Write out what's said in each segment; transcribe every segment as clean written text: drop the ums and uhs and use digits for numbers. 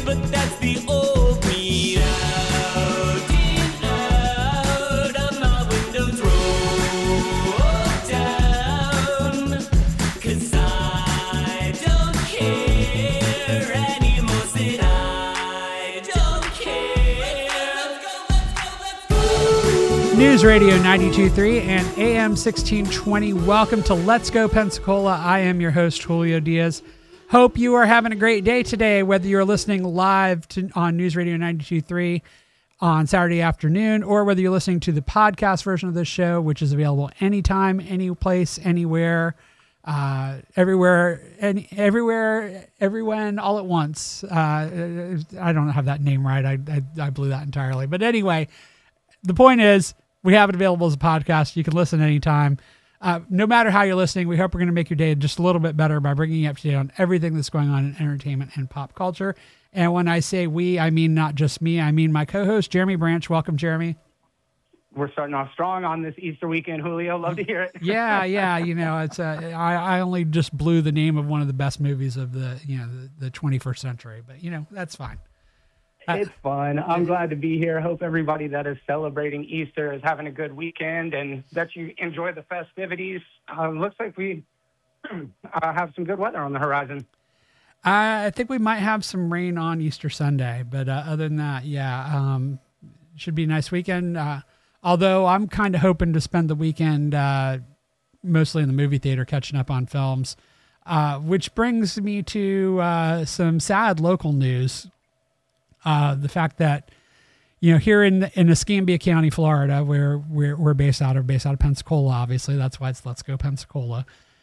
but that's the old me. Out and out of my windows roll down, 'cause I don't care anymore, said I don't care. Let's go. News Radio 92.3 and AM 1620. Welcome to Let's Go Pensacola. I am your host, Julio Diaz. Hope you are having a great day today, whether you're listening live on News Radio 92.3 on Saturday afternoon, or whether you're listening to the podcast version of this show, which is available anytime, any place, anywhere, everywhere, everywhere, all at once. I don't have that name right. I blew that entirely. But anyway, the point is, we have it available as a podcast. You can listen anytime. No matter how you're listening, we hope we're going to make your day just a little bit better by bringing you up to date on everything that's going on in entertainment and pop culture. And when I say we, I mean not just me. I mean my co-host, Jeremy Branch. Welcome, Jeremy. We're starting off strong on this Easter weekend, Julio. Love to hear it. Yeah. You know, it's I only just blew the name of one of the best movies of the 21st century, but that's fine. It's fun. I'm glad to be here. Hope everybody that is celebrating Easter is having a good weekend and that you enjoy the festivities. Looks like we have some good weather on the horizon. I think we might have some rain on Easter Sunday, but other than that, should be a nice weekend. Although I'm kind of hoping to spend the weekend mostly in the movie theater catching up on films, which brings me to some sad local news. The fact that, here in Escambia County, Florida, where we're based out of Pensacola, obviously, that's why it's Let's Go Pensacola.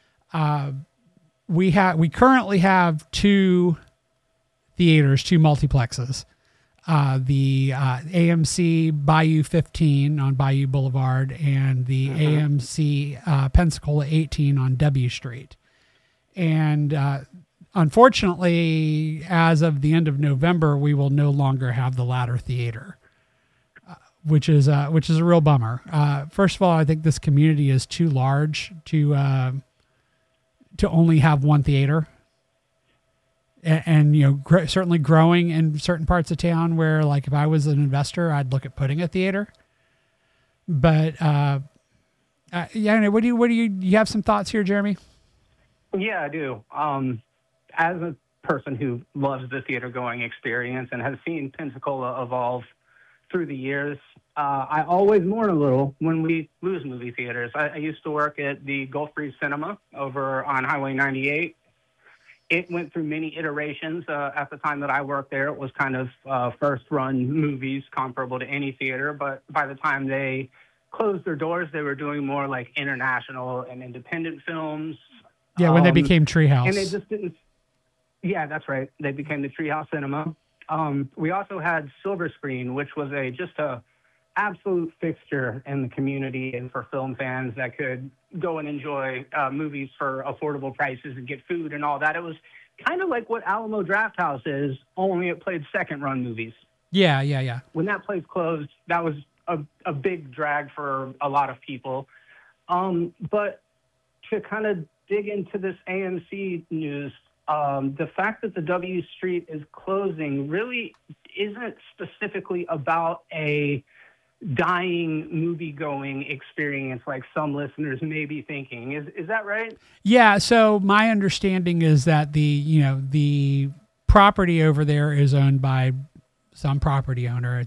We currently have two theaters, two multiplexes, the AMC Bayou 15 on Bayou Boulevard and the AMC Pensacola 18 on W Street. And, unfortunately, as of the end of November, we will no longer have the latter theater, which is a real bummer. First of all, I think this community is too large to only have one theater, and certainly growing in certain parts of town where, like, if I was an investor, I'd look at putting a theater. But what do you have some thoughts here, Jeremy? Yeah, I do. As a person who loves the theater-going experience and has seen Pensacola evolve through the years, I always mourn a little when we lose movie theaters. I used to work at the Gulf Breeze Cinema over on Highway 98. It went through many iterations. At the time that I worked there, it was kind of first-run movies comparable to any theater, but by the time they closed their doors, they were doing more like international and independent films. Yeah, when they became Treehouse. And they just didn't... Yeah, that's right. They became the Treehouse Cinema. We also had Silver Screen, which was just a absolute fixture in the community and for film fans that could go and enjoy movies for affordable prices and get food and all that. It was kind of like what Alamo Drafthouse is, only it played second-run movies. Yeah. When that place closed, that was a big drag for a lot of people. But to kind of dig into this AMC news, the fact that the W Street is closing really isn't specifically about a dying movie-going experience like some listeners may be thinking. Is that right? Yeah, so my understanding is that the property over there is owned by some property owner.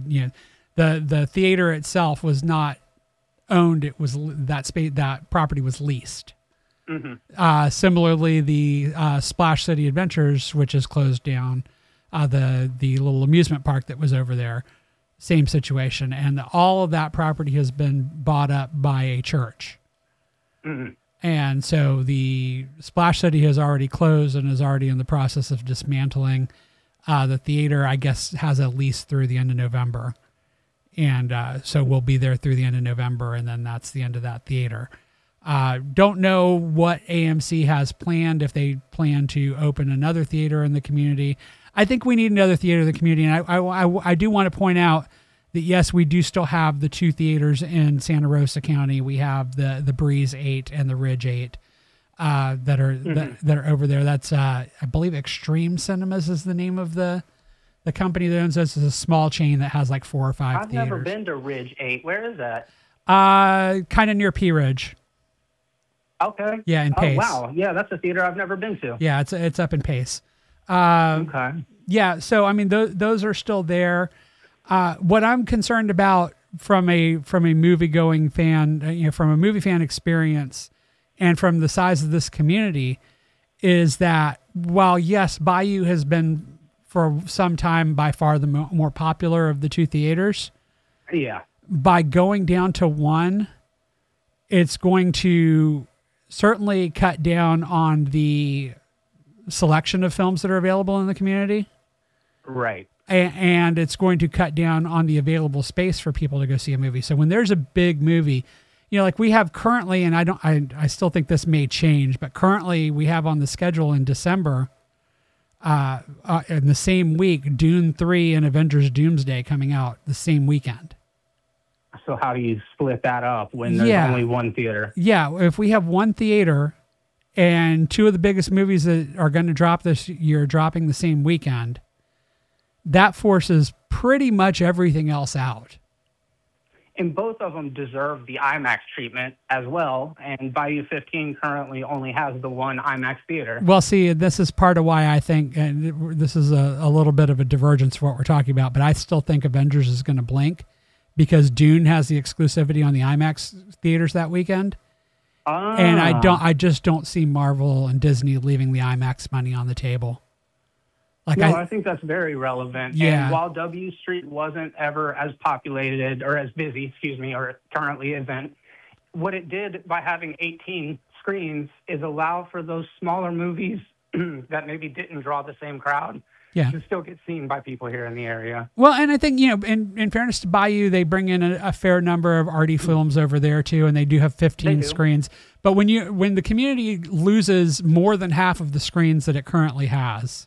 The theater itself was not owned. It was that property was leased. Mm-hmm. Similarly, the Splash City Adventures, which is closed down, the little amusement park that was over there, same situation. And all of that property has been bought up by a church. Mm-hmm. And so the Splash City has already closed and is already in the process of dismantling. The theater, I guess, has a lease through the end of November. And so we'll be there through the end of November, and then that's the end of that theater. Don't know what AMC has planned, if they plan to open another theater in the community. I think we need another theater in the community. And I do want to point out that, yes, we do still have the two theaters in Santa Rosa County. We have the Breeze 8 and the Ridge 8 that are over there. That's, I believe, Extreme Cinemas is the name of the The company that owns this is a small chain that has like 4 or 5 I've theaters. never been to Ridge 8. Where is that? Kind of near Pea Ridge. Okay. Yeah, in Pace. Oh, wow. Yeah, that's a theater I've never been to. Yeah, it's up in Pace. Okay. Yeah, so I mean those are still there. What I'm concerned about from a movie going fan, from a movie fan experience, and from the size of this community, is that while yes, Bayou has been for some time by far the more popular of the 2 theaters, Yeah. by going down to 1, it's going to certainly cut down on the selection of films that are available in the community. Right. And it's going to cut down on the available space for people to go see a movie. So when there's a big movie, like we have currently, and I still think this may change, but currently we have on the schedule in December, in the same week, Dune 3 and Avengers Doomsday coming out the same weekend. So how do you split that up when there's only one theater? Yeah, if we have one theater and 2 of the biggest movies that are going to drop this year dropping the same weekend, that forces pretty much everything else out. And both of them deserve the IMAX treatment as well. And Bayou 15 currently only has the one IMAX theater. Well, see, this is part of why I think, and this is a little bit of a divergence for what we're talking about, but I still think Avengers is going to blink because Dune has the exclusivity on the IMAX theaters that weekend. And I just don't see Marvel and Disney leaving the IMAX money on the table. I think that's very relevant. Yeah. And while W Street wasn't ever as populated or as busy, or currently isn't, what it did by having 18 screens is allow for those smaller movies that maybe didn't draw the same crowd to still get seen by people here in the area. Well, and I think, in fairness to Bayou, they bring in a fair number of arty films over there too, and they do have 15 screens. But when the community loses more than half of the screens that it currently has,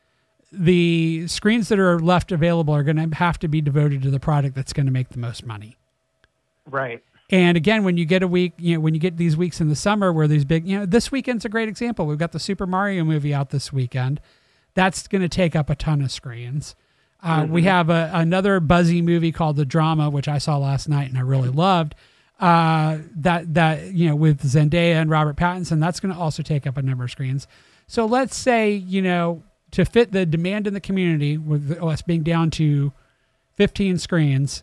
the screens that are left available are going to have to be devoted to the product that's going to make the most money. Right. And again, when you get a week, when you get these weeks in the summer where these big, this weekend's a great example. We've got the Super Mario movie out this weekend. That's going to take up a ton of screens. We have another buzzy movie called The Drama, which I saw last night and I really loved. That with Zendaya and Robert Pattinson, that's going to also take up a number of screens. So let's say, to fit the demand in the community, with us being down to 15 screens,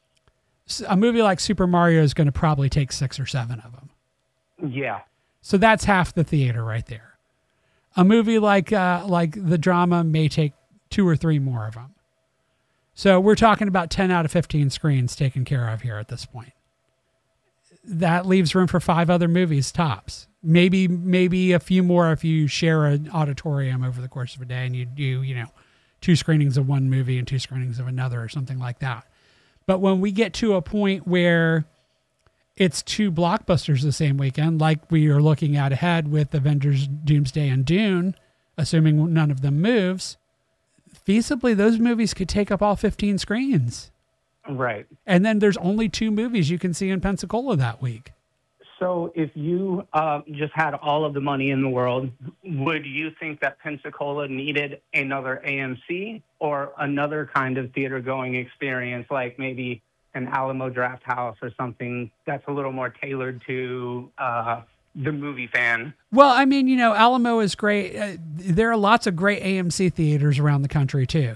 a movie like Super Mario is going to probably take 6 or 7 of them. Yeah. So that's half the theater right there. A movie like The Drama may take 2 or 3 more of them. So we're talking about 10 out of 15 screens taken care of here at this point. That leaves room for 5 other movies tops. Maybe a few more if you share an auditorium over the course of a day and you do, 2 screenings of one movie and 2 screenings of another or something like that. But when we get to a point where it's 2 blockbusters the same weekend, like we are looking at ahead with Avengers Doomsday and Dune, assuming none of them moves, feasibly those movies could take up all 15 screens. Right. And then there's only 2 movies you can see in Pensacola that week. So if you just had all of the money in the world, would you think that Pensacola needed another AMC or another kind of theater-going experience, like maybe an Alamo Drafthouse or something that's a little more tailored to the movie fan? Well, I mean, Alamo is great. There are lots of great AMC theaters around the country too.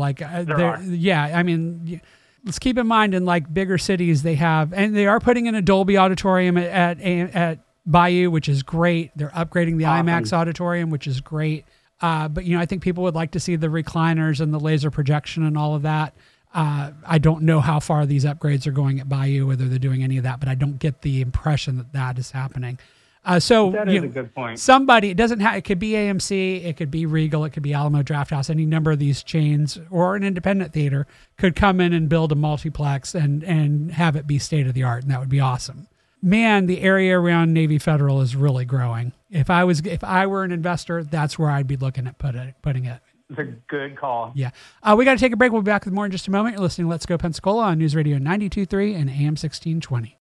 I mean, let's keep in mind in like bigger cities they are putting in a Dolby auditorium at Bayou, which is great. They're upgrading the IMAX auditorium, which is great. But I think people would like to see the recliners and the laser projection and all of that. I don't know how far these upgrades are going at Bayou, whether they're doing any of that, but I don't get the impression that is happening. So that is a good point. Somebody, it could be AMC, it could be Regal, it could be Alamo Drafthouse, any number of these chains or an independent theater could come in and build a multiplex and have it be state of the art. And that would be awesome. Man, the area around Navy Federal is really growing. If I were an investor, that's where I'd be looking at putting it. It's a good call. Yeah. We got to take a break. We'll be back with more in just a moment. You're listening to Let's Go Pensacola on News Radio 92.3 and AM 1620.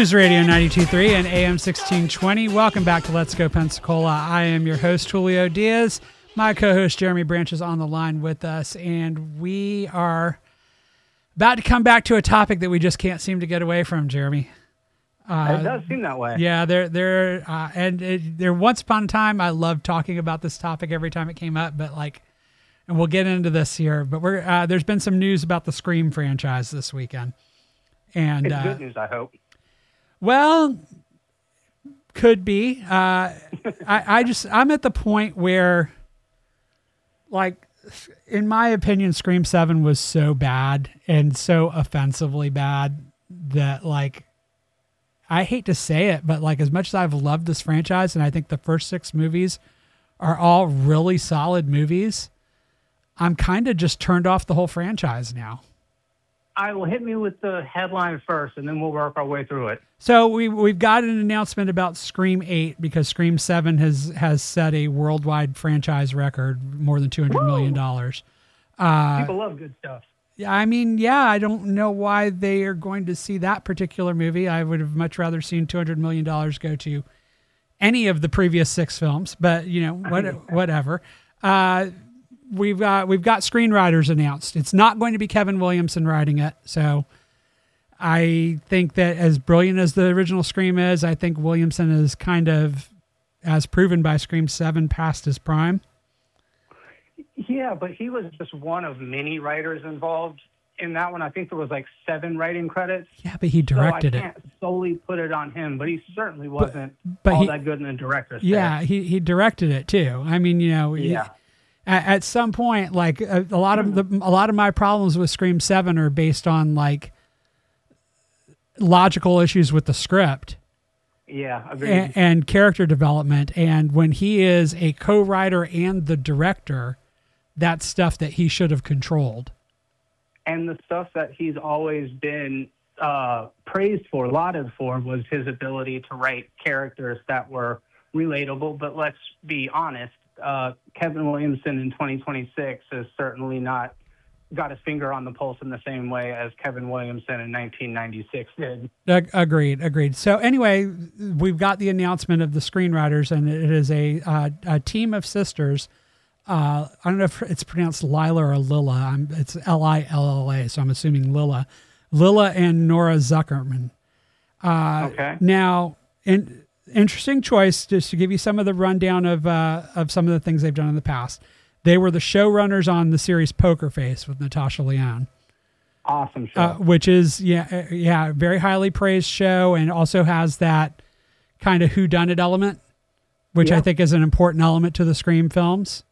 News Radio 92.3 and AM 1620. Welcome back to Let's Go Pensacola. I am your host, Julio Diaz. My co-host, Jeremy Branch, is on the line with us, and we are about to come back to a topic that we just can't seem to get away from, Jeremy. It does seem that way. Yeah, there. Once upon a time, I loved talking about this topic every time it came up, but and we'll get into this here. But there's been some news about the Scream franchise this weekend, and It's good news, I hope. Well, could be. I'm at the point where, in my opinion, Scream 7 was so bad and so offensively bad that, I hate to say it, but as much as I've loved this franchise, and I think the first 6 movies are all really solid movies, I'm kind of just turned off the whole franchise now. Hit me with the headline first, and then we'll work our way through it. So we've got an announcement about Scream 8 because Scream 7 has set a worldwide franchise record, more than $200 million. People love good stuff. I don't know why they are going to see that particular movie. I would have much rather seen $200 million go to any of the previous 6 films, but whatever. We've got screenwriters announced. It's not going to be Kevin Williamson writing it. So I think that as brilliant as the original Scream is, I think Williamson is kind of, as proven by Scream 7, past his prime. Yeah, but he was just one of many writers involved in that one. I think there was 7 writing credits. Yeah, but he directed so I can't solely put it on him, but he certainly wasn't that good in the director's Yeah, set. he directed it too. Yeah. At some point, a lot of my problems with Scream 7 are based on logical issues with the script. Yeah, agreed. And character development. And when he is a co-writer and the director, that's stuff that he should have controlled. And the stuff that he's always been praised for, lauded for, was his ability to write characters that were relatable. But let's be honest, Kevin Williamson in 2026 has certainly not got his finger on the pulse in the same way as Kevin Williamson in 1996 did. Agreed. So anyway, we've got the announcement of the screenwriters, and it is a team of sisters. I don't know if it's pronounced Lila or Lilla. It's Lilla, so I'm assuming Lilla. Lilla and Nora Zuckerman. Okay. Now, interesting choice, just to give you some of the rundown of some of the things they've done in the past. They were the showrunners on the series Poker Face with Natasha Lyonne. Awesome show. Which is, very highly praised show, and also has that kind of whodunit element, which I think is an important element to the Scream films.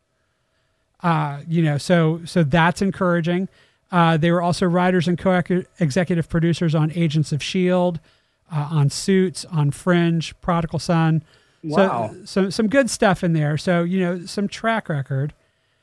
So that's encouraging. They were also writers and co-executive producers on Agents of S.H.I.E.L.D., on Suits, on Fringe, Prodigal Son. Wow. So some good stuff in there. So, some track record.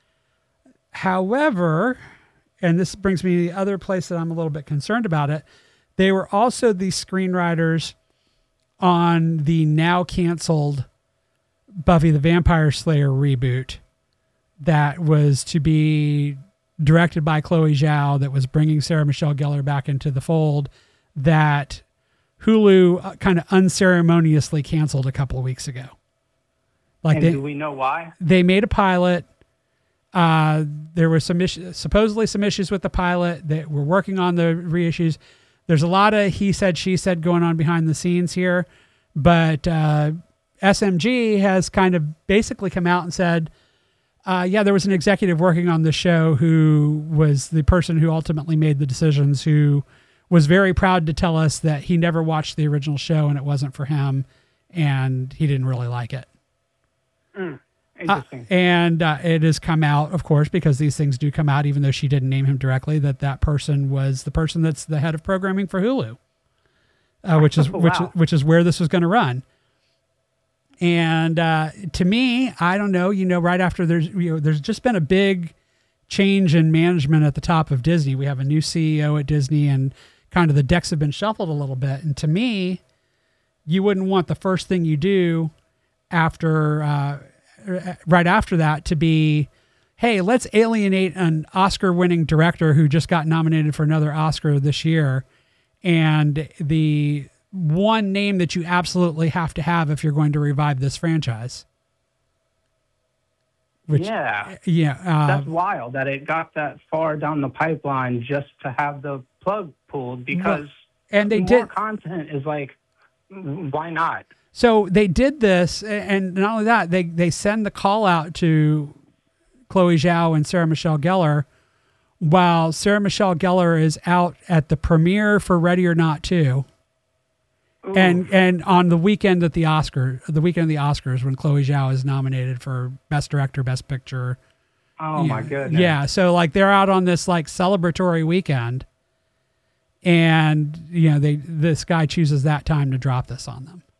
However, and this brings me to the other place that I'm a little bit concerned about it, they were also the screenwriters on the now canceled Buffy the Vampire Slayer reboot that was to be directed by Chloe Zhao, that was bringing Sarah Michelle Gellar back into the fold, that Hulu kind of unceremoniously canceled a couple of weeks ago. Do we know why? They made a pilot. There were supposedly some issues with the pilot that we're working on the reissues. There's a lot of he said, she said going on behind the scenes here, but SMG has kind of basically come out and said, there was an executive working on the show who was the person who ultimately made the decisions, who was very proud to tell us that he never watched the original show and it wasn't for him and he didn't really like it. Interesting. And it has come out, of course, because these things do come out, even though she didn't name him directly, that person was the person that's the head of programming for Hulu, which is where this was going to run. And to me, I don't know, right after there's just been a big change in management at the top of Disney. We have a new CEO at Disney, and kind of the decks have been shuffled a little bit. And to me, you wouldn't want the first thing you do right after that to be, hey, let's alienate an Oscar-winning director who just got nominated for another Oscar this year, and the one name that you absolutely have to have if you're going to revive this franchise. Which, yeah, that's wild that it got that far down the pipeline just to have the plug pulled, because and they more did content is like, why not? So they did this, and not only that, they send the call out to Chloe Zhao and Sarah Michelle Gellar, while Sarah Michelle Gellar is out at the premiere for Ready or Not 2. And on the weekend of the Oscars, when Chloe Zhao is nominated for Best Director, Best Picture. Oh my goodness. Yeah. So like they're out on this like celebratory weekend, and this guy chooses that time to drop this on them.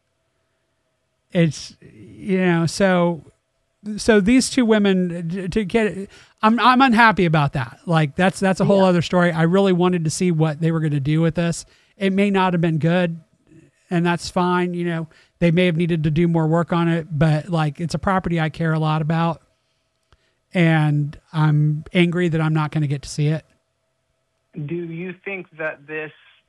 It's, so these two women to get it, I'm unhappy about that. Like that's a whole other story. I really wanted to see what they were going to do with this. It may not have been good, and that's fine. They may have needed to do more work on it, but like it's a property I care a lot about, and I'm angry that I'm not going to get to see it. Do you think that this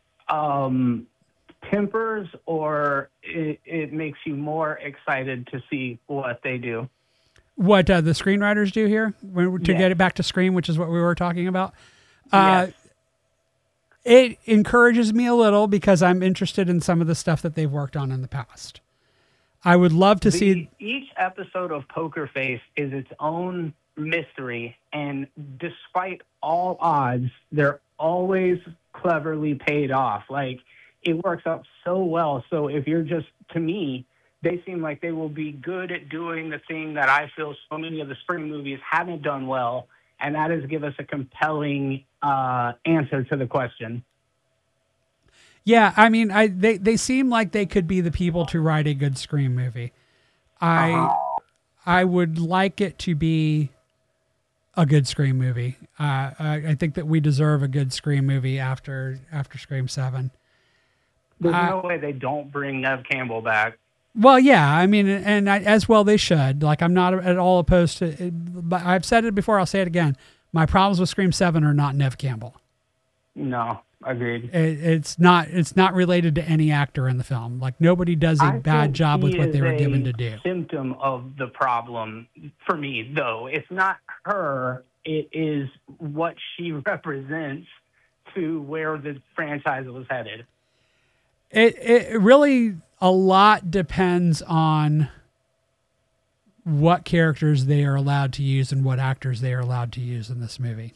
tempers, or it makes you more excited to see what they do? What the screenwriters do here to get it back to Scream, which is what we were talking about. Yes. It encourages me a little because I'm interested in some of the stuff that they've worked on in the past. I would love to see. Each episode of Poker Face is its own mystery, and despite all odds, they're always cleverly paid off. Like, it works out so well. So if you're to me, they seem like they will be good at doing the thing that I feel so many of the Scream movies haven't done well, and that is give us a compelling answer to the question. Yeah, I mean, they seem like they could be the people to write a good Scream movie. I would like it to be a good Scream movie. I think that we deserve a good Scream movie after Scream 7. There's no way they don't bring Nev Campbell back. Well, yeah, I mean, and as well they should. Like, I'm not at all opposed to it, but I've said it before, I'll say it again. My problems with Scream 7 are not Nev Campbell. No, agreed. It's not related to any actor in the film. Like, nobody does a bad job with what they were given to do. Symptom of the problem for me, though. It's not her. It is what she represents to where the franchise was headed. It really, a lot depends on what characters they are allowed to use and what actors they are allowed to use in this movie.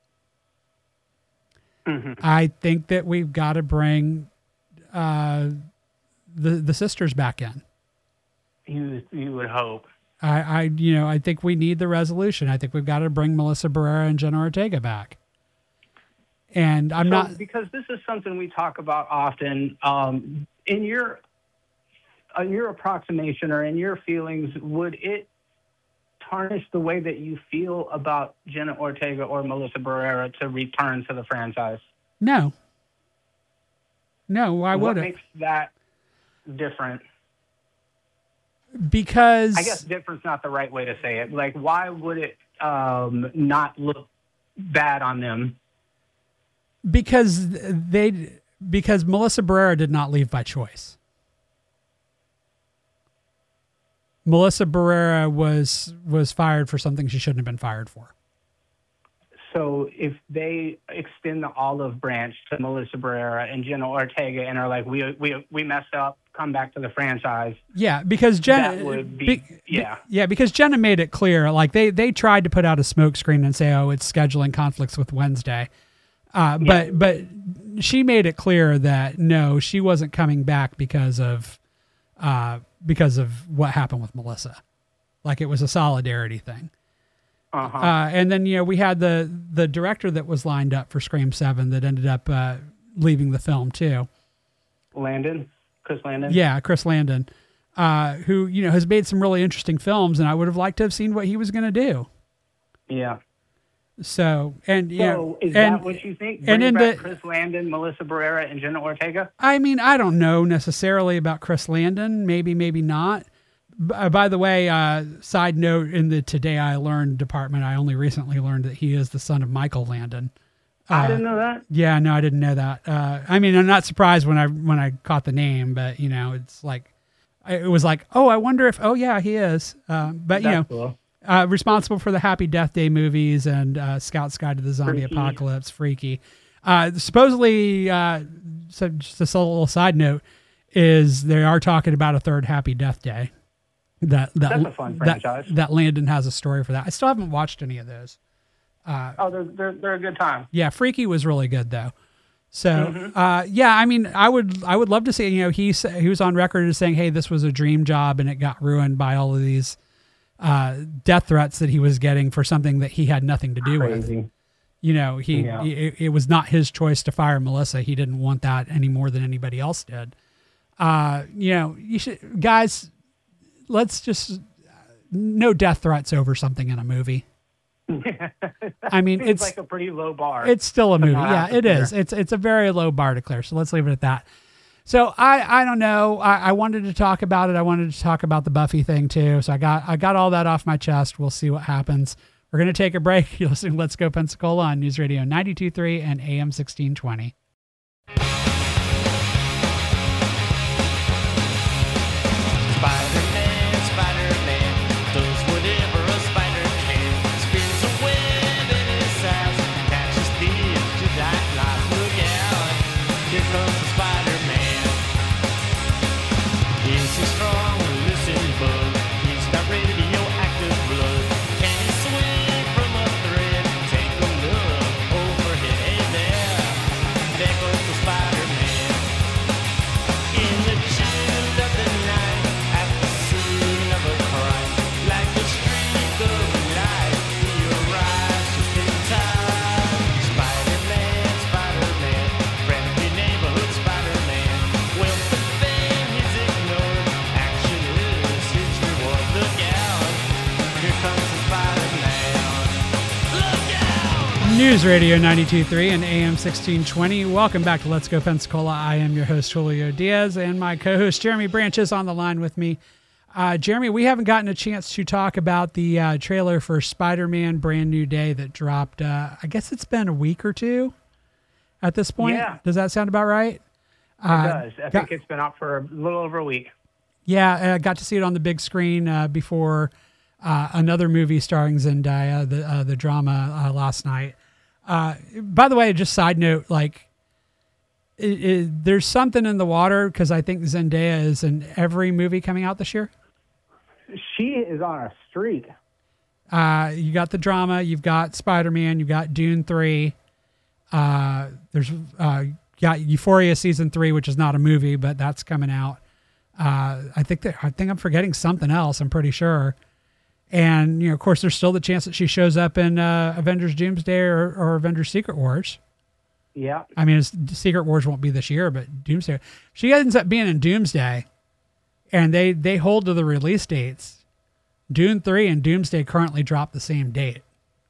Mm-hmm. I think that we've got to bring the sisters back in. You would hope. I think we need the resolution. I think we've got to bring Melissa Barrera and Jenna Ortega back. And because this is something we talk about often. In your approximation or in your feelings, would it tarnish the way that you feel about Jenna Ortega or Melissa Barrera to return to the franchise? No. Why would it? What makes that different? Because I guess different's not the right way to say it. Like, why would it not look bad on them? Because Melissa Barrera did not leave by choice. Melissa Barrera was fired for something she shouldn't have been fired for. So if they extend the olive branch to Melissa Barrera and Jenna Ortega and are like, we messed up, come back to the franchise. Yeah, because Jenna that would be, because Jenna made it clear, like they tried to put out a smokescreen and say, oh, it's scheduling conflicts with Wednesday. But she made it clear that no, she wasn't coming back because of what happened with Melissa. Like, it was a solidarity thing. And then, we had the director that was lined up for Scream 7 that ended up leaving the film too. Chris Landon. Yeah, Chris Landon, who has made some really interesting films, and I would have liked to have seen what he was going to do. Yeah. So is that what you think? Bring back Chris Landon, Melissa Barrera, and Jenna Ortega? I mean, I don't know necessarily about Chris Landon. Maybe not. By the way, side note, in the Today I Learned department, I only recently learned that he is the son of Michael Landon, I didn't know that. Yeah, no, I didn't know that. I mean, I'm not surprised when I caught the name, but it's like, it was like, oh, I wonder if, oh yeah, he is. But That's cool. Responsible for the Happy Death Day movies and Scout's Guide to the Zombie Freaky. Apocalypse, Freaky. Supposedly, so just a little side note, is they are talking about a third Happy Death Day. That's a fun franchise. That Landon has a story for that. I still haven't watched any of those. They're a good time. Yeah, Freaky was really good though. So, yeah, I mean, I would love to see. He was on record as saying, "Hey, this was a dream job, and it got ruined by all of these death threats that he was getting for something that he had nothing to do Crazy. with." It was not his choice to fire Melissa. He didn't want that any more than anybody else did. You should, guys, let's just no death threats over something in a movie. I mean, Seems it's like a pretty low bar. It's still a movie. not Yeah, have to it is. clear. It's a very low bar to clear. So let's leave it at that. So I don't know. I wanted to talk about it. I wanted to talk about the Buffy thing too. So I got all that off my chest. We'll see what happens. We're going to take a break. You're listening to Let's Go Pensacola on News Radio 92.3 and AM 1620. Spider-Man, Spider-Man, does whatever a spider can. Spins a web in his house, catches thieves just like flies. Look out, here comes the Spider-Man. Is he strong? Listen, bud, he's got radioactive blood. Can he swing from a thread? Take a look overhead. Hey there goes the Spider-Man. In the chill of the night, at the scene of a crime, like a streak of light, he arrives just in time. Spider-Man, Spider-Man, friendly neighborhood Spider-Man. Wealth and fame he's ignored, action is his reward. Look out, here comes the Spider-Man. Look out! News Radio 92.3 and AM 1620. Welcome back to Let's Go Pensacola. I am your host, Julio Diaz, and my co-host, Jeremy Branch, is on the line with me. Jeremy, we haven't gotten a chance to talk about the trailer for Spider-Man Brand New Day that dropped, I guess it's been a week or two at this point. Yeah. Does that sound about right? It does. I think it's been out for a little over a week. Yeah, I got to see it on the big screen before another movie starring Zendaya, the drama last night. By the way, just side note, like, there's something in the water because I think Zendaya is in every movie coming out this year. She is on a streak. You got the drama, you've got Spider-Man, you've got Dune 3. There's got Euphoria season 3, which is not a movie, but that's coming out. I think I'm forgetting something else. I'm pretty sure. And of course, there's still the chance that she shows up in Avengers Doomsday or Avengers Secret Wars. Yeah. I mean, Secret Wars won't be this year, but Doomsday. She ends up being in Doomsday, and they hold to the release dates. Dune 3 and Doomsday currently drop the same date.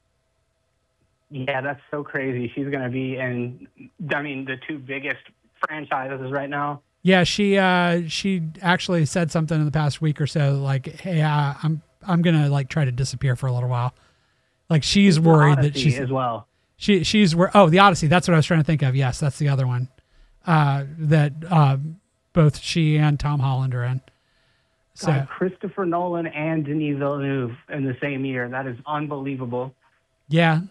Yeah, that's so crazy. She's going to be in, I mean, the two biggest franchises right now. Yeah, she actually said something in the past week or so, like, "Hey, I'm gonna like try to disappear for a little while." Like she's worried that Odyssey she's as well. She's where the Odyssey. That's what I was trying to think of. Yes, that's the other one that both she and Tom Holland are in. So God, Christopher Nolan and Denis Villeneuve in the same year. That is unbelievable. yeah.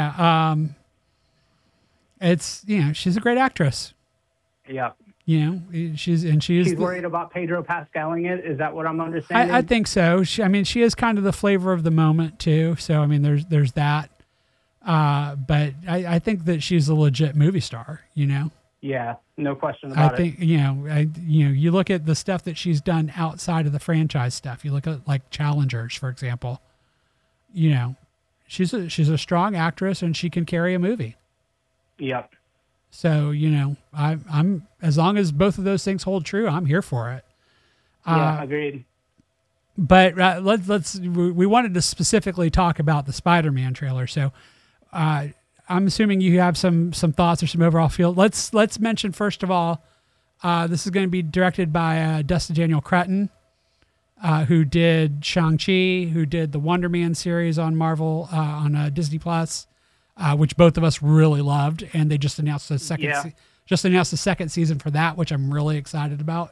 It's she's a great actress. Yeah. She's worried about Pedro Pascaling it. Is that what I'm understanding? I think so. She is kind of the flavor of the moment too. So I mean, there's that. But I think that she's a legit movie star. Yeah, no question about I think you look at the stuff that she's done outside of the franchise stuff. You look at like Challengers, for example. She's a strong actress and she can carry a movie. Yep. So I'm as long as both of those things hold true, I'm here for it. Yeah, agreed. But we wanted to specifically talk about the Spider-Man trailer. So I'm assuming you have some thoughts or some overall feel. Let's mention first of all, this is going to be directed by Dustin Daniel Cretton, who did Shang-Chi, who did the Wonder Man series on Marvel on Disney Plus. which both of us really loved, and they just announced the second season for that, which I'm really excited about.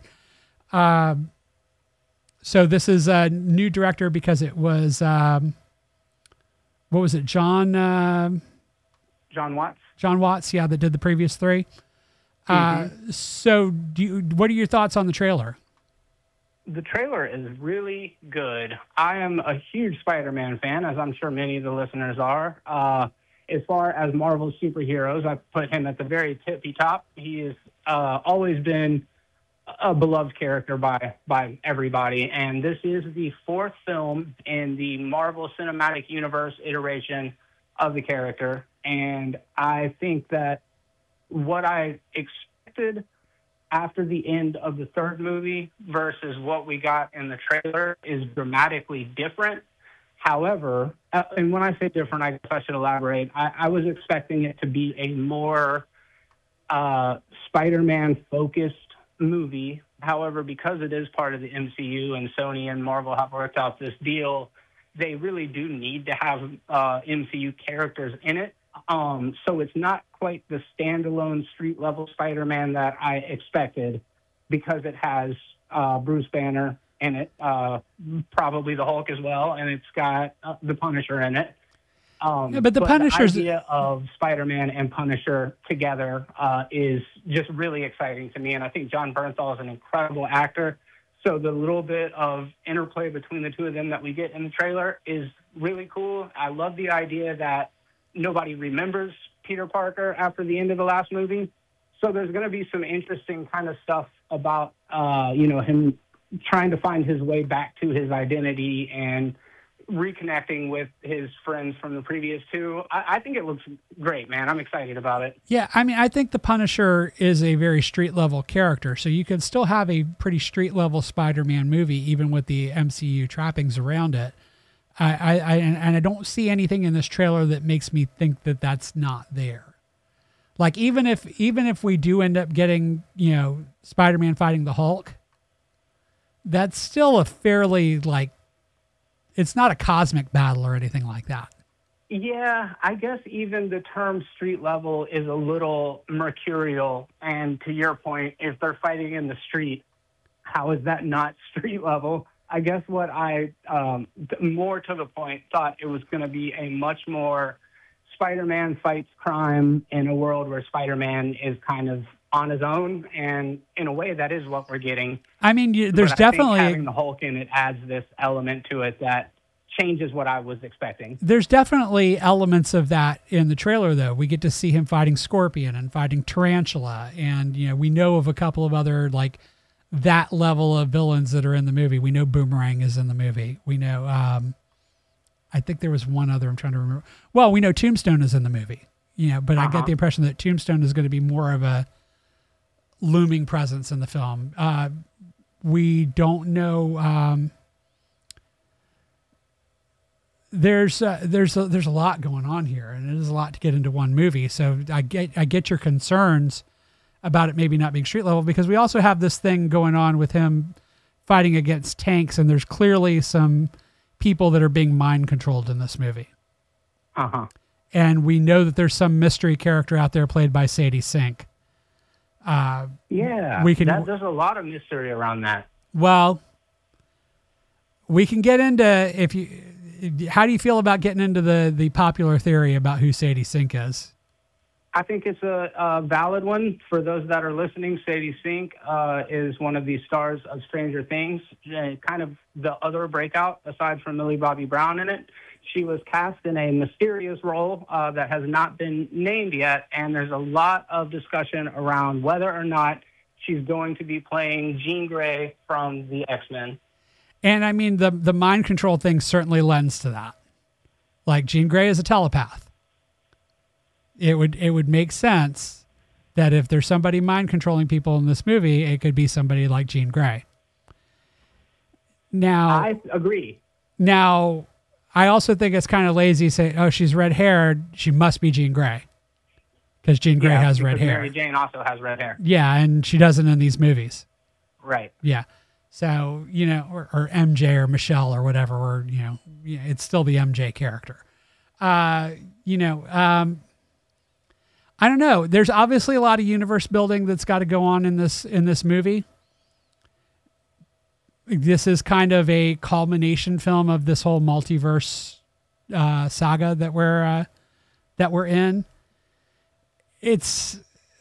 So this is a new director because it was what was it, John Watts. John Watts, yeah, that did the previous three. So what are your thoughts on the trailer? The trailer is really good. I am a huge Spider-Man fan, as I'm sure many of the listeners are. As far as Marvel superheroes, I put him at the very tippy top. He has always been a beloved character by everybody, and this is the fourth film in the Marvel Cinematic Universe iteration of the character. And I think that what I expected after the end of the third movie versus what we got in the trailer is dramatically different. However, and when I say different, I guess I should elaborate. I was expecting it to be a more Spider-Man focused movie. However, because it is part of the MCU and Sony and Marvel have worked out this deal, they really do need to have MCU characters in it. So it's not quite the standalone street level Spider-Man that I expected, because it has Bruce Banner in it, probably the Hulk as well, and it's got the Punisher in it. But the Punisher's... the idea of Spider-Man and Punisher together is just really exciting to me, and I think John Bernthal is an incredible actor. So the little bit of interplay between the two of them that we get in the trailer is really cool. I love the idea that nobody remembers Peter Parker after the end of the last movie. So there's going to be some interesting kind of stuff about, him trying to find his way back to his identity and reconnecting with his friends from the previous two. I think it looks great, man. I'm excited about it. Yeah, I mean, I think the Punisher is a very street-level character, so you could still have a pretty street-level Spider-Man movie, even with the MCU trappings around it. I don't see anything in this trailer that makes me think that that's not there. Like, even if we do end up getting, Spider-Man fighting the Hulk, that's still a fairly, it's not a cosmic battle or anything like that. Yeah, I guess even the term street level is a little mercurial. And to your point, if they're fighting in the street, how is that not street level? I guess what I, more to the point, thought it was going to be a much more Spider-Man fights crime in a world where Spider-Man is kind of on his own, and in a way that is what we're getting. I mean, there's but definitely... I think having the Hulk in it adds this element to it that changes what I was expecting. There's definitely elements of that in the trailer, though. We get to see him fighting Scorpion and fighting Tarantula, and we know of a couple of other that level of villains that are in the movie. We know Boomerang is in the movie. We know, I think there was one other I'm trying to remember. Well, we know Tombstone is in the movie, but I get the impression that Tombstone is going to be more of a looming presence in the film. We don't know. There's a lot going on here, and it is a lot to get into one movie. So I get your concerns about it maybe not being street level, because we also have this thing going on with him fighting against tanks, and there's clearly some people that are being mind controlled in this movie. And we know that there's some mystery character out there played by Sadie Sink. There's a lot of mystery around that. Well, we can get into, how do you feel about getting into the popular theory about who Sadie Sink is? I think it's a valid one. For those that are listening, Sadie Sink is one of the stars of Stranger Things, kind of the other breakout aside from Millie Bobby Brown in it. She was cast in a mysterious role that has not been named yet, and there's a lot of discussion around whether or not she's going to be playing Jean Grey from the X-Men. And I mean, the mind control thing certainly lends to that. Like, Jean Grey is a telepath. It would make sense that if there's somebody mind controlling people in this movie, it could be somebody like Jean Grey. Now, I agree. Now, I also think it's kind of lazy to say, oh, she's red haired, she must be Jean Grey. Because Jean Grey has red hair. Mary Jane also has red hair. Yeah, and she doesn't in these movies. Right. Yeah. So, or MJ or Michelle or whatever, or, it's still the MJ character. You know, I don't know. There's obviously a lot of universe building that's got to go on in this movie. This is kind of a culmination film of this whole multiverse saga that we're in. It's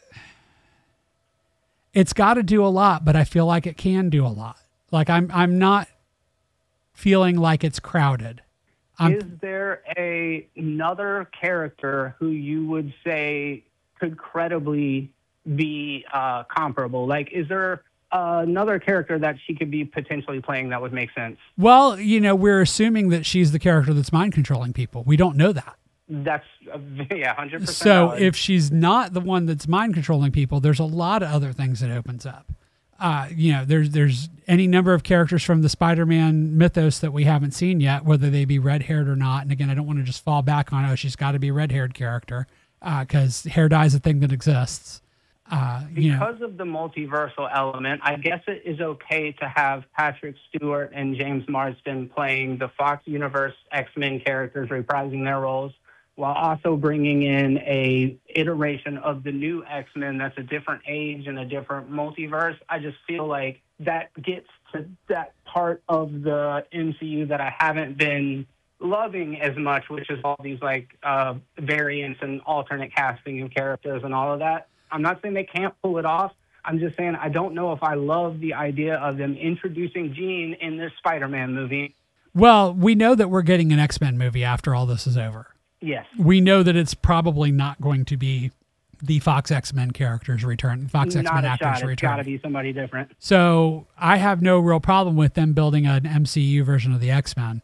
got to do a lot, but I feel like it can do a lot. Like I'm not feeling like it's crowded. Is there another character who you would say could credibly be comparable? Like, is there another character that she could be potentially playing that would make sense? Well, you know, we're assuming that she's the character that's mind controlling people. We don't know that. That's 100%. So valid. if she's not the one that's mind controlling people, there's a lot of other things that opens up. You know, there's any number of characters from the Spider-Man mythos that we haven't seen yet, whether they be red-haired or not. And again, I don't want to just fall back on, oh, she's got to be a red-haired character, because hair dye is a thing that exists. Because of the multiversal element, I guess it is okay to have Patrick Stewart and James Marsden playing the Fox Universe X-Men characters, reprising their roles, while also bringing in a iteration of the new X-Men that's a different age and a different multiverse. I just feel like that gets to that part of the MCU that I haven't been loving as much, which is all these like variants and alternate casting of characters and all of that. I'm not saying they can't pull it off. I'm just saying I don't know if I love the idea of them introducing Jean in this Spider-Man movie. Well, we know that we're getting an X-Men movie after all this is over. Yes. We know that it's probably not going to be the Fox X-Men characters return, Fox X-Men actors return. It's got to be somebody different. So I have no real problem with them building an MCU version of the X-Men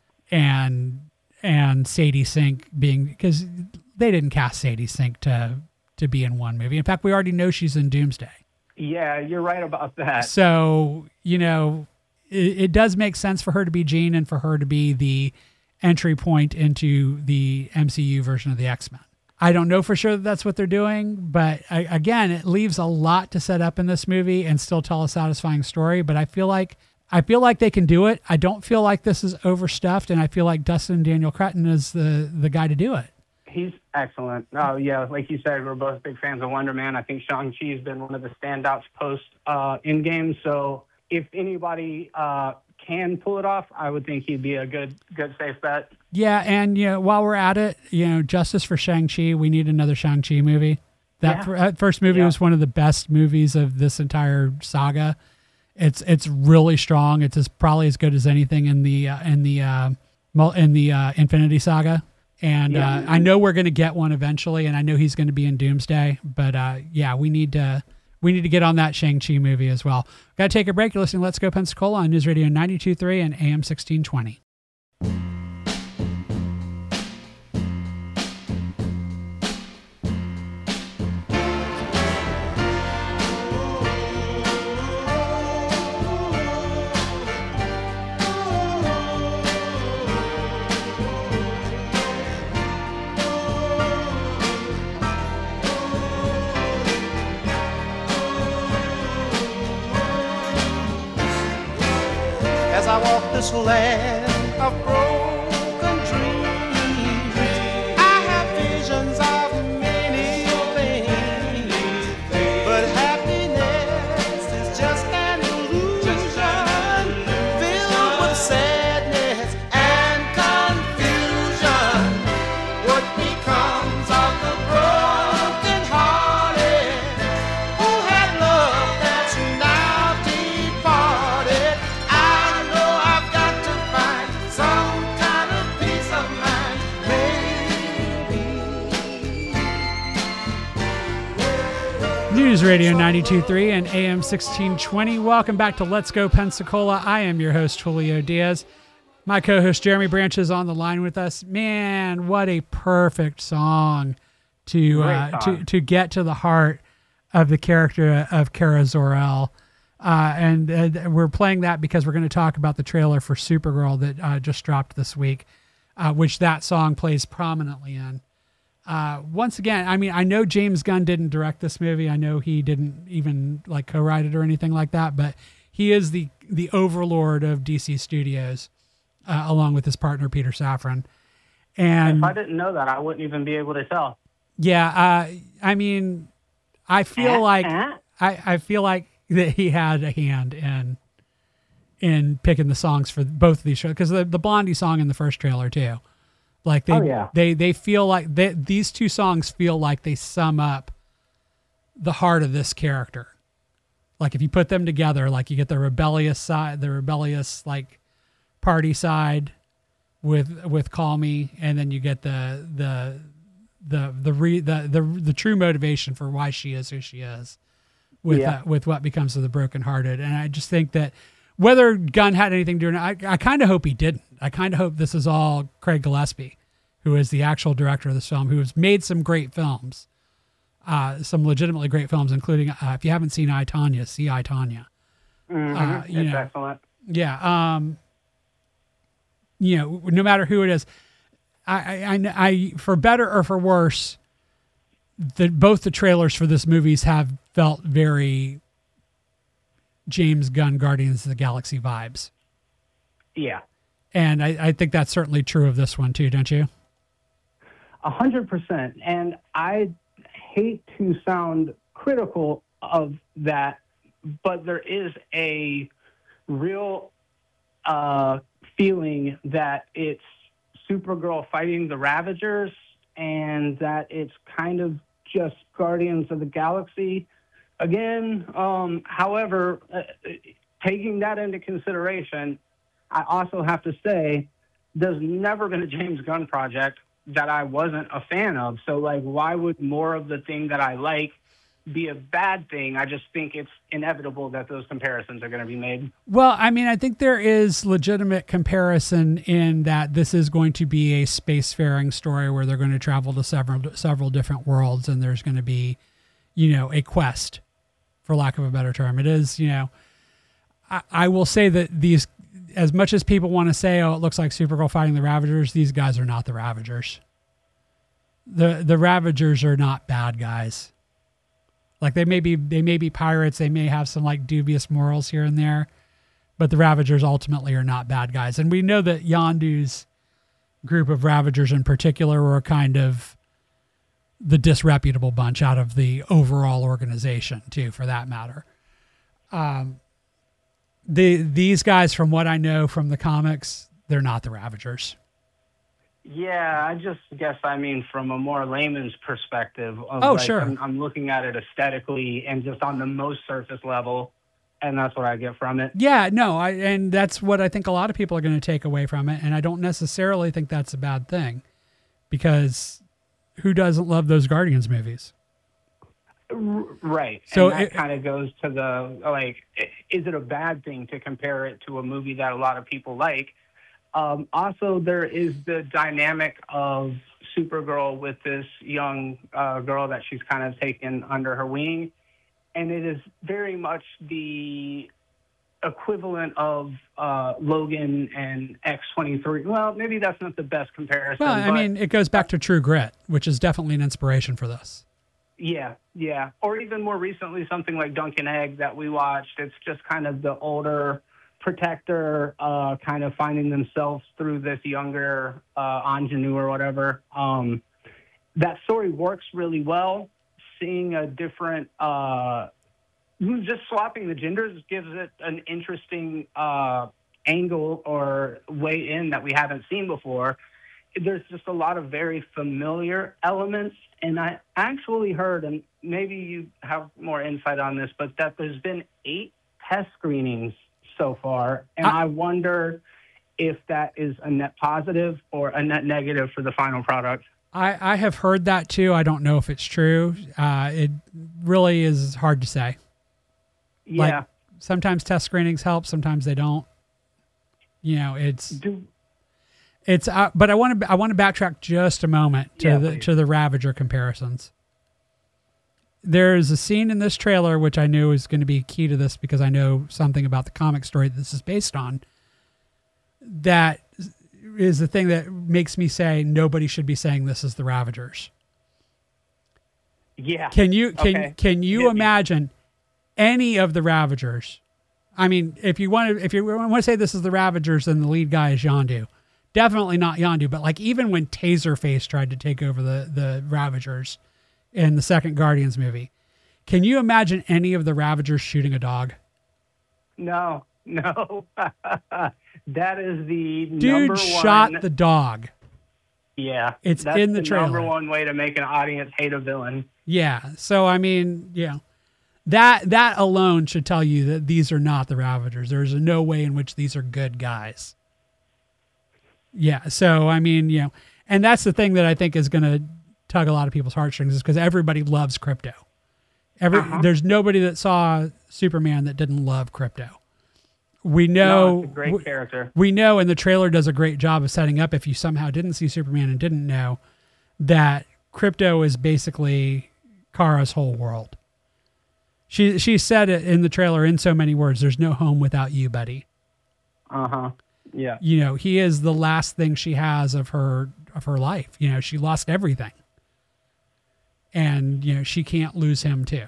and Sadie Sink being, because they didn't cast Sadie Sink to be in one movie. In fact, we already know she's in Doomsday. Yeah, you're right about that. So, you know, it does make sense for her to be Jean and for her to be the entry point into the MCU version of the X-Men. I don't know for sure that that's what they're doing, but again, it leaves a lot to set up in this movie and still tell a satisfying story. But I feel like they can do it. I don't feel like this is overstuffed, and I feel like Dustin Daniel Cretton is the guy to do it. He's excellent. Oh, yeah, like you said, we're both big fans of Wonder Man. I think Shang-Chi's been one of the standouts post Endgame. So if anybody can pull it off, I would think he'd be a good safe bet. Yeah, and you know, while we're at it, you know, justice for Shang-Chi. We need another Shang-Chi movie. That first movie was one of the best movies of this entire saga. It's really strong. It's probably as good as anything in the Infinity Saga. And I know we're going to get one eventually, and I know he's going to be in Doomsday. But yeah, we need to get on that Shang-Chi movie as well. Got to take a break. You're listening to Let's Go Pensacola on News Radio 92.3 and AM 1620. As I walk this land of broken dreams, I have visions of many things, but happiness is just an illusion, filled with sadness and confusion. What becomes of the broken hearted who had love that's now departed? I know I've got to find some kind of peace of mind, maybe. News Radio 92.3 and AM 1620. Welcome back to Let's Go Pensacola. I am your host, Julio Diaz. My co-host, Jeremy Branch, is on the line with us. Man, what a perfect song to get to the heart of the character of Kara Zor-El. And we're playing that because we're going to talk about the trailer for Supergirl that just dropped this week, which that song plays prominently in. Once again, I mean, I know James Gunn didn't direct this movie. I know he didn't even like co-write it or anything like that, but he is the overlord of DC Studios, along with his partner, Peter Safran. And If I didn't know that, I wouldn't even be able to tell. yeah, I mean, I feel like I feel like that he had a hand in picking the songs for both of these shows, because the Blondie song in the first trailer too, like they feel like these two songs feel like they sum up the heart of this character. Like if you put them together, like you get the rebellious side, the rebellious like party side with Call Me, and then you get the true motivation for why she is who she is with what becomes of the brokenhearted. And I just think that whether Gunn had anything to do, I kind of hope he didn't. I kind of hope this is all Craig Gillespie, who is the actual director of this film, who has made some great films, some legitimately great films, including if you haven't seen I, Tonya, see I, Tonya. It's excellent. Yeah. No matter who it is, I for better or for worse, both the trailers for this movies have felt very James Gunn Guardians of the Galaxy vibes. Yeah. And I think that's certainly true of this one too, don't you? 100%. And I hate to sound critical of that, but there is a real feeling that it's Supergirl fighting the Ravagers and that it's kind of just Guardians of the Galaxy again. However, taking that into consideration, I also have to say there's never been a James Gunn project that I wasn't a fan of. So, like, why would more of the thing that I like be a bad thing? I just think it's inevitable that those comparisons are going to be made. Well, I mean, I think there is legitimate comparison in that this is going to be a spacefaring story where they're going to travel to several different worlds, and there's going to be, a quest, for lack of a better term. It is, I will say that these, as much as people want to say, oh, it looks like Supergirl fighting the Ravagers, these guys are not the Ravagers. The Ravagers are not bad guys. Like they may be pirates, they may have some like dubious morals here and there, but the Ravagers ultimately are not bad guys. And we know that Yondu's group of Ravagers in particular were kind of the disreputable bunch out of the overall organization too, for that matter. These guys, from what I know from the comics, they're not the Ravagers. Yeah, I just guess, from a more layman's perspective. Sure. I'm looking at it aesthetically and just on the most surface level, and that's what I get from it. Yeah, no, and that's what I think a lot of people are going to take away from it, and I don't necessarily think that's a bad thing, because who doesn't love those Guardians movies? Right. So and that kind of goes to the, is it a bad thing to compare it to a movie that a lot of people like? Also, there is the dynamic of Supergirl with this young girl that she's kind of taken under her wing. And it is very much the equivalent of Logan and X-23. Well, maybe that's not the best comparison. Well, it goes back to True Grit, which is definitely an inspiration for this. Yeah. Or even more recently, something like Duncan Egg that we watched. It's just kind of the older protector kind of finding themselves through this younger ingenue or whatever. That story works really well. Seeing a different, just swapping the genders gives it an interesting angle or way in that we haven't seen before. There's just a lot of very familiar elements. And I actually heard, and maybe you have more insight on this, but that there's been 8 test screenings so far. And I wonder if that is a net positive or a net negative for the final product. I have heard that too. I don't know if it's true. It really is hard to say. Yeah. Like, sometimes test screenings help, sometimes they don't. But I want to backtrack just a moment to the Ravager comparisons. There's a scene in this trailer which I knew is going to be key to this because I know something about the comic story that this is based on. That is the thing that makes me say nobody should be saying this is the Ravagers. Yeah. Can you imagine any of the Ravagers? If you want to say this is the Ravagers, then the lead guy is Yondu. Definitely not Yondu, but like even when Taserface tried to take over the Ravagers in the second Guardians movie, can you imagine any of the Ravagers shooting a dog? No. That is the Dude number shot one. the dog. Yeah, It's that's in the trailer. Number one way to make an audience hate a villain. Yeah. So I mean, that alone should tell you that these are not the Ravagers. There's no way in which these are good guys. Yeah. So I mean, and that's the thing that I think is going to tug a lot of people's heartstrings, is because everybody loves Crypto. There's nobody that saw Superman that didn't love Crypto. We know, No, it's a great character. We know, and the trailer does a great job of setting up, if you somehow didn't see Superman and didn't know, that Crypto is basically Kara's whole world. She said it in the trailer in so many words, there's no home without you, buddy. Yeah. He is the last thing she has of her life. She lost everything. And, she can't lose him too.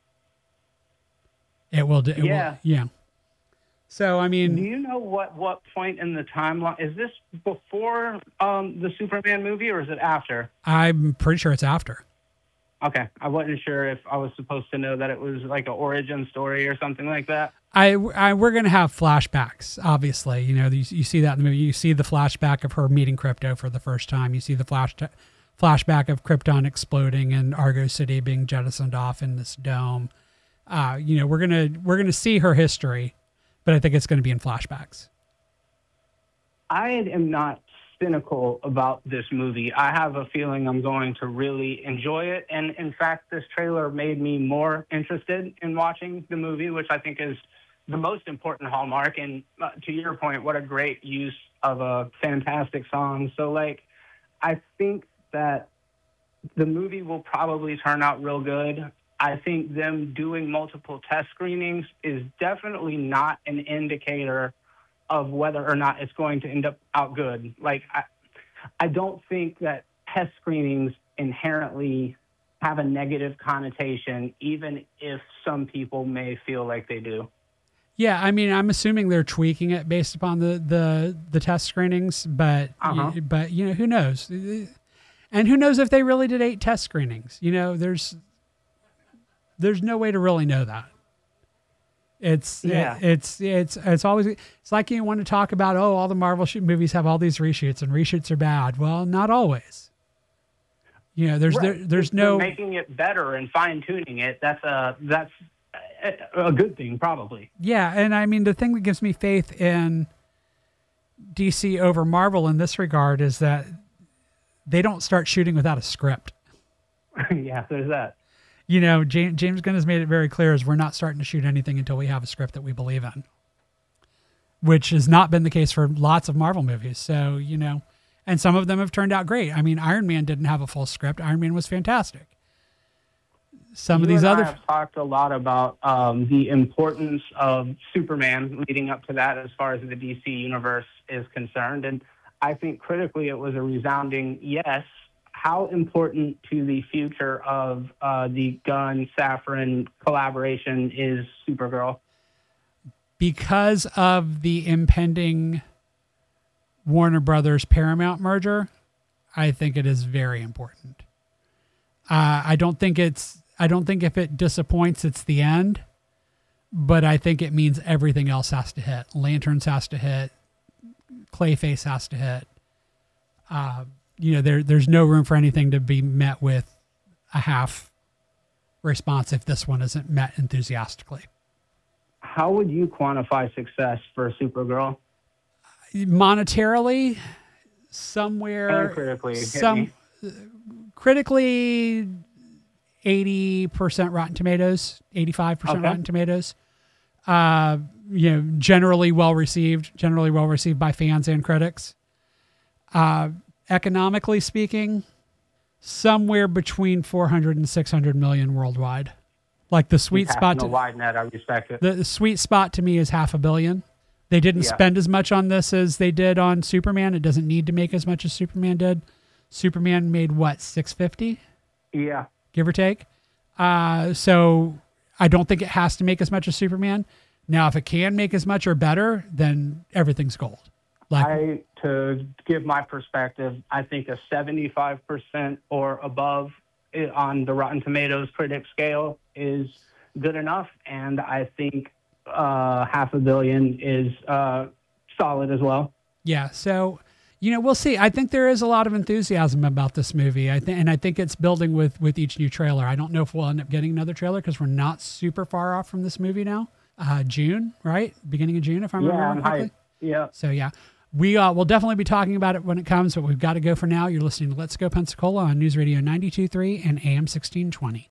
It will. Yeah. So, I mean, Do you know what point in the timeline is this before the Superman movie, or is it after? I'm pretty sure it's after. Okay, I wasn't sure if I was supposed to know that it was like an origin story or something like that. We're gonna have flashbacks. Obviously, you see that in the movie. You see the flashback of her meeting Crypto for the first time. You see the flashback of Krypton exploding and Argo City being jettisoned off in this dome. We're gonna see her history, but I think it's going to be in flashbacks. I am not cynical about this movie. I have a feeling I'm going to really enjoy it. And in fact, this trailer made me more interested in watching the movie, which I think is the most important hallmark. And to your point, what a great use of a fantastic song. So I think that the movie will probably turn out real good. I think them doing multiple test screenings is definitely not an indicator of whether or not it's going to end up out good. I don't think that test screenings inherently have a negative connotation, even if some people may feel like they do. Yeah, I mean, I'm assuming they're tweaking it based upon the test screenings, but who knows? And who knows if they really did 8 test screenings? There's no way to really know that. It's always, it's like you want to talk about, all the Marvel movies have all these reshoots and reshoots are bad. Well, not always. There's no making it better and fine tuning it. That's a good thing, probably. Yeah, and I mean, the thing that gives me faith in DC over Marvel in this regard is that they don't start shooting without a script. Yeah, there's that. James Gunn has made it very clear is we're not starting to shoot anything until we have a script that we believe in, which has not been the case for lots of Marvel movies. So, and some of them have turned out great. I mean, Iron Man didn't have a full script. Iron Man was fantastic. Some of these other have talked a lot about the importance of Superman leading up to that as far as the DC universe is concerned. And I think critically it was a resounding yes. How important to the future of the Gunn-Safran collaboration is Supergirl? Because of the impending Warner Brothers Paramount merger, I think it is very important. I don't think if it disappoints, it's the end, but I think it means everything else has to hit. Lanterns has to hit. Clayface has to hit. There's no room for anything to be met with a half response if this one isn't met enthusiastically. How would you quantify success for Supergirl? Monetarily, somewhere... And critically. Critically, 80% Rotten Tomatoes, 85% Okay. Rotten Tomatoes. Generally well received by fans and critics. Economically speaking, somewhere between 400 and 600 million worldwide. Like the sweet spot. The wide net, I respect it. The sweet spot to me is $500 million. They didn't spend as much on this as they did on Superman. It doesn't need to make as much as Superman did. Superman made what, 650? Yeah. Give or take. So I don't think it has to make as much as Superman. Now, if it can make as much or better, then everything's gold. To give my perspective, I think a 75% or above on the Rotten Tomatoes critic scale is good enough, and I think $500 million is solid as well. Yeah, so we'll see. I think there is a lot of enthusiasm about this movie. I think it's building with each new trailer. I don't know if we'll end up getting another trailer because we're not super far off from this movie now. June, right? Beginning of June, if I remember correctly. Yeah. So yeah, we'll definitely be talking about it when it comes, but we've got to go for now. You're listening to Let's Go Pensacola on News Radio 92.3 and AM 1620.